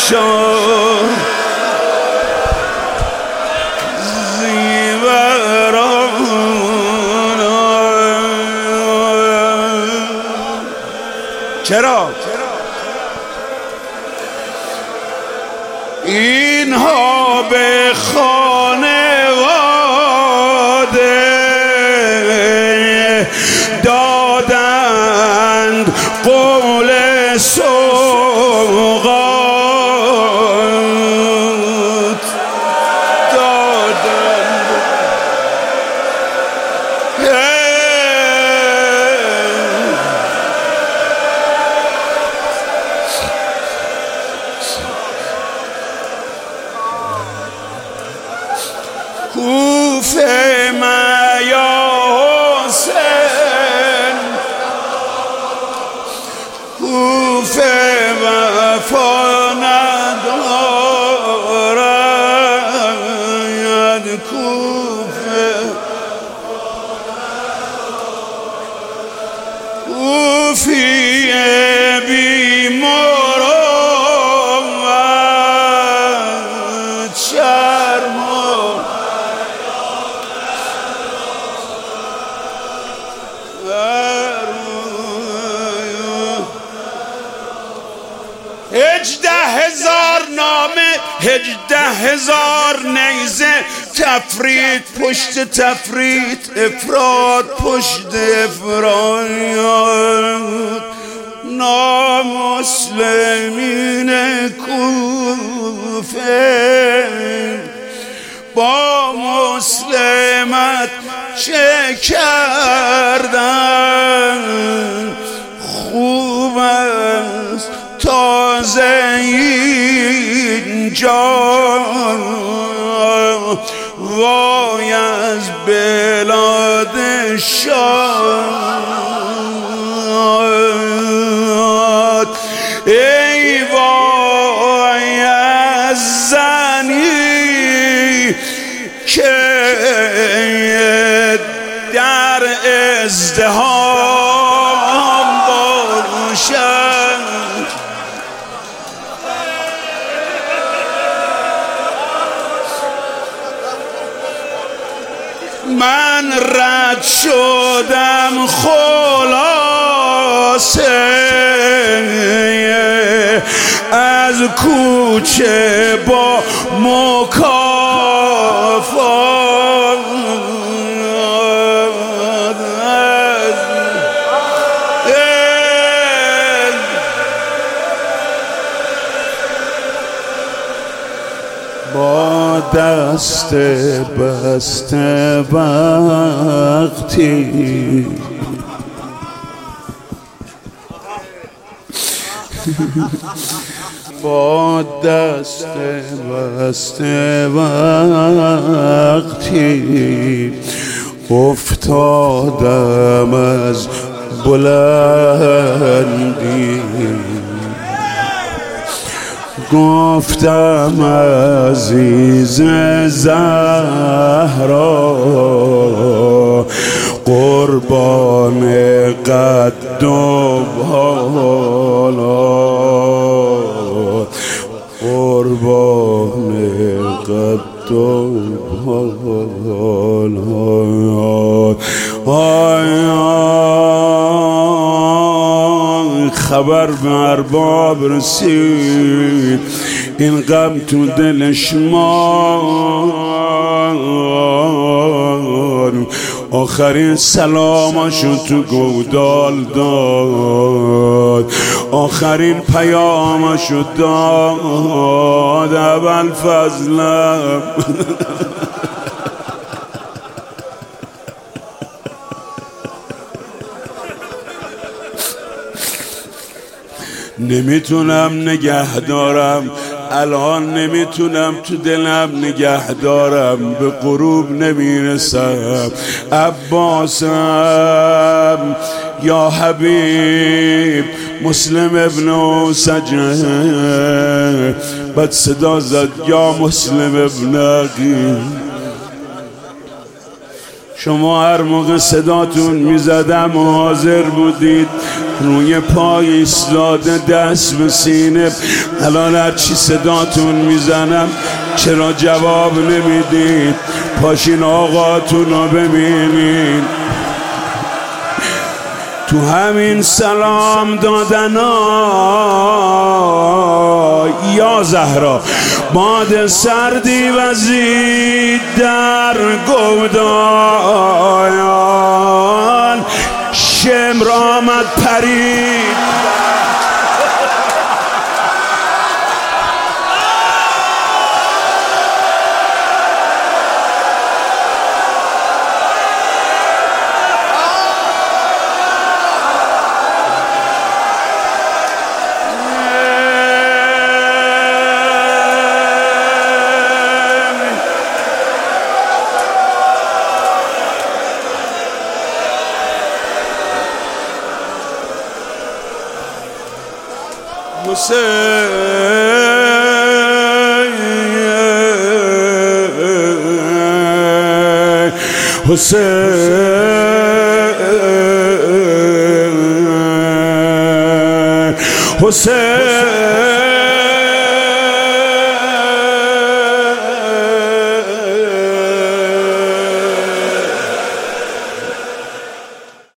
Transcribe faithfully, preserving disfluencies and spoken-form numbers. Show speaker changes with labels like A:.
A: شد زیوران. چرا؟ اینها به خانواده دادند قول سوغات، دادند کوفه ما یا حسین، کوفه وفا ندارد، کوفه کوفی بیمار آمد شرم هجده هزار نامه، هجده هزار نیزه، تفرید پشت تفرید، افراد پشت افراد. نامسلمین کوفه با مسلمت چه کردن؟ خوب است تازه اینجا وای از بلاد شاد، ای وای از زنی که در ازدحام باشد. من رد شدم خلاصه از کوچه با مکافات، با دست بسته وقتی با دست بسته وقتی افتادم از بلندی، گفتم عزیز زهرا قربان قد و بالات، قربان قد و بالات. خبر به ارباب رسید، این غم تو دلش مان، آخرین سلامشو تو گودال داد، آخرین پیامشو داد اول فضلم. نمیتونم نگه دارم الان، نمیتونم تو دلم نگه دارم، به غروب نمیرسم. عباسم یا حبیب، مسلم ابن سجه، بعد صدا زد یا مسلم ابن عقیل. شما هر موقع صداتون میزدم حاضر بودید، روی پای ایستاده دست به سینه. الان هر چی صداتون میزنم چرا جواب نمیدید؟ پاشین آقاتون رو ببینید. تو همین سلام دادن ها یا زهرا باد سردی وزید در گودایان، شمر آمد پرید حسین حسین حسین